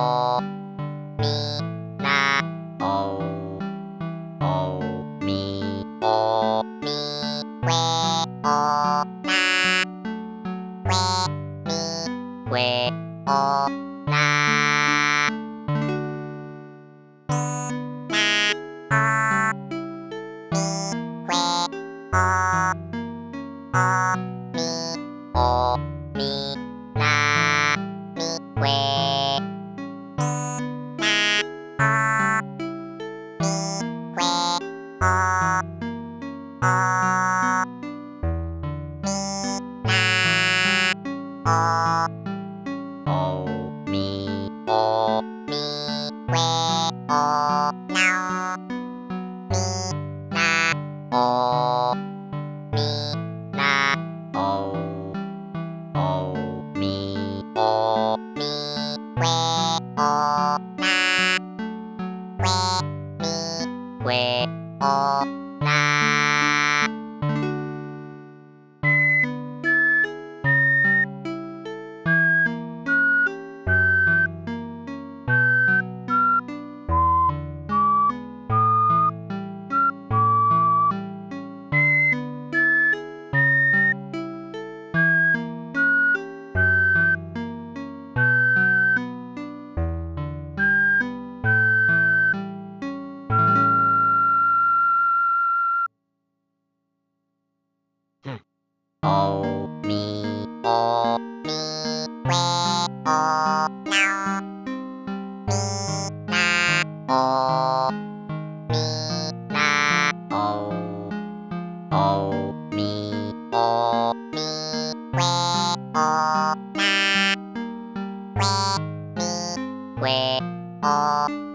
มีนาโอโอมีโอมีเวโอนาเวมีเวโอนาเวโอโอมีโอมีนามีเวเวโอโอโอโอมีโอมีเวโอนามีนาโอมีนาโอโอมีโอมีเวโอนาเวมีเวโอนาโอมีโอมีเวโอนามีนาโอมีนาโอโอมีโอมีเวโอนาเวมีเวโอ